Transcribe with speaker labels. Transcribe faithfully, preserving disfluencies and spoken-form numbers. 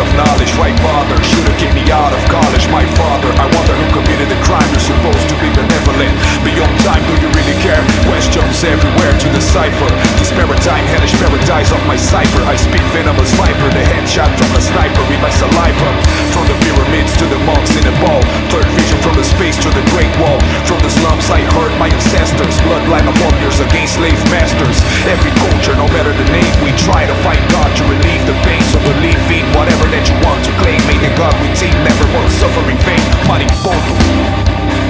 Speaker 1: of knowledge. Right father, should've kept me out of college. My father, I wonder who committed the crime. You're supposed to be benevolent. Beyond time, do you really care? Questions everywhere to decipher. This paradigm, hellish paradise of my cipher. I speak venomous viper, the headshot from a sniper in my saliva. From the pyramids to the monks in a ball. Third vision from the space to the great wall. From the slums I heard my ancestors. Bloodline of warriors against slave masters. Every culture, no matter the name, we try to find God to relieve the pain. So believe in whatever that you want to claim. May the God we team never more suffering vain. Maribondo.